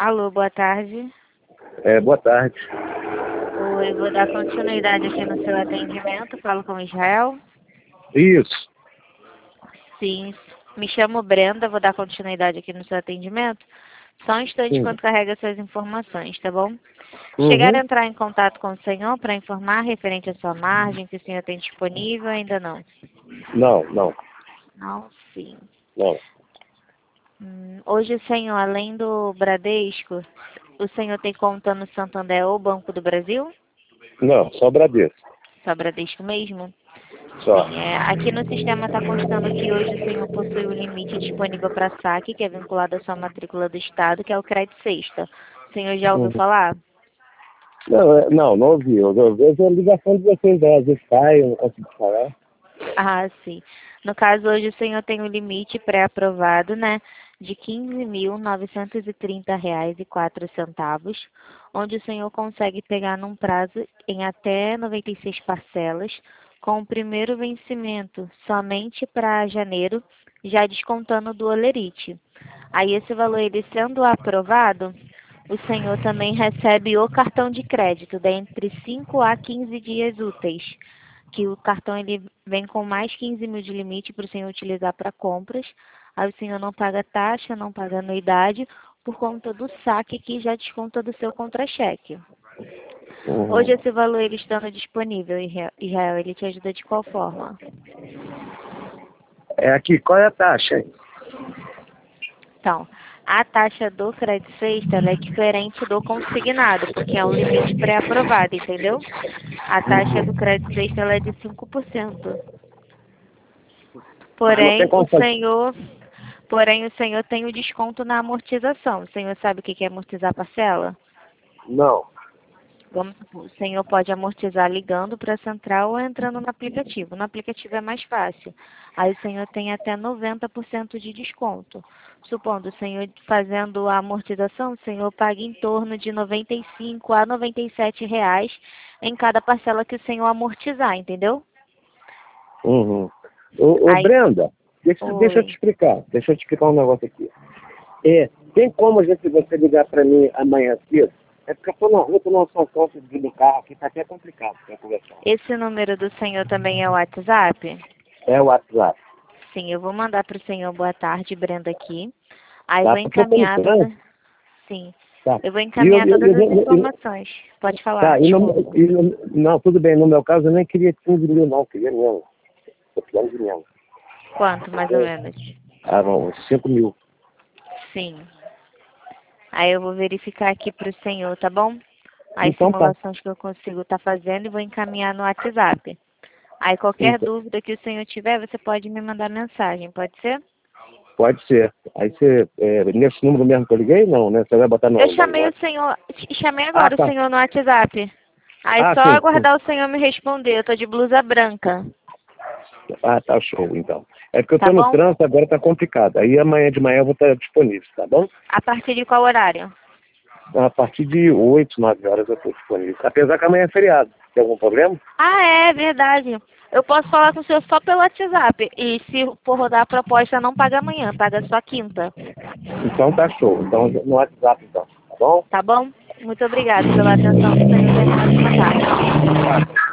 Alô, boa tarde. Boa tarde. Oi, vou dar continuidade aqui no seu atendimento. Falo com o Israel. Isso. Sim, me chamo Brenda, vou dar continuidade aqui no seu atendimento. Só um instante Sim. enquanto carrega suas informações, tá bom? Uhum. Chegaram a entrar em contato com o senhor para informar referente à sua margem, que o senhor tem disponível, ainda não? Não. Não, sim. Não. Hoje o senhor, além do Bradesco, o senhor tem conta no Santander ou Banco do Brasil? Não, só Bradesco. Só Bradesco mesmo? Só. Sim, aqui no sistema está constando que hoje o senhor possui o limite disponível para saque, que é vinculado à sua matrícula do Estado, que é o Crédito Sexta. O senhor já ouviu Uhum. falar? Não ouvi. Eu vejo a ligação de vocês, às vezes cai, eu não consigo falar. Ah, sim. No caso, hoje o senhor tem um limite pré-aprovado, né, de R$ 15.930,04, onde o senhor consegue pegar num prazo em até 96 parcelas, com o primeiro vencimento somente para janeiro, já descontando do Olerite. Aí esse valor, ele sendo aprovado, o senhor também recebe o cartão de crédito, dentre 5 a 15 dias úteis, que o cartão ele vem com mais 15 mil de limite para o senhor utilizar para compras. Aí o senhor não paga taxa, não paga anuidade, por conta do saque que já desconta do seu contra-cheque. Uhum. Hoje esse valor ele estando disponível, Israel, ele te ajuda de qual forma? Aqui, qual é a taxa, hein? Então, a taxa do crédito sexta ela é diferente do consignado, porque é um limite pré-aprovado, entendeu? A taxa do crédito sexta ela é de 5%. Não tem Porém, como fazer. o senhor tem o desconto na amortização. O senhor sabe o que é amortizar parcela? Não. Vamos supor, o senhor pode amortizar ligando para a central ou entrando no aplicativo. No aplicativo é mais fácil. Aí o senhor tem até 90% de desconto. Supondo o senhor fazendo a amortização, o senhor paga em torno de R$ 95 a R$ 97 em cada parcela que o senhor amortizar, entendeu? Uhum. Ô, Aí, Brenda, deixa eu te oi. explicar. Deixa eu te explicar um negócio aqui. Tem como você ligar para mim amanhã cedo? É porque eu tô na rua, tô numa função do carro aqui, tá até complicado para conversar. Esse número do senhor também é o WhatsApp? É o WhatsApp. Sim, eu vou mandar para o senhor boa tarde, Brenda, aqui. Aí Tá? vou Porque eu tô no encaminhar todas. trânsito. Sim, Tá. eu vou E encaminhar todas as informações. Pode falar, tá, desculpa. não, tudo bem, no meu caso eu nem queria 15 mil não, queria menos. Eu queria de menos. Quanto, mais ou menos? Não, uns 5 mil. Sim. Aí eu vou verificar aqui para o senhor, tá bom? As Então tá. simulações que eu consigo estar fazendo e vou encaminhar no WhatsApp. Aí qualquer Então, dúvida que o senhor tiver, você pode me mandar mensagem, pode ser? pode ser. Aí você, nesse número mesmo que eu liguei, não, né? Você vai botar Eu no chamei o WhatsApp. senhor, chamei Ah, agora o tá. senhor no WhatsApp. Aí só Sim, sim. aguardar o senhor me responder. Eu tô de blusa branca. Ah, tá show, então. É porque eu Tá tô no bom? trânsito, agora tá complicado. Aí amanhã de manhã eu vou estar disponível, tá bom? A partir de qual horário? A partir de 8, 9 horas eu tô disponível. Apesar que amanhã é feriado. Tem algum problema? Ah, é verdade. Eu posso falar com o senhor só pelo WhatsApp. E se for rodar a proposta, não paga amanhã, paga só quinta. Então tá show. Então no WhatsApp então, tá bom? Tá bom? Muito obrigada pela atenção do senhor. Tenha uma ótima tarde.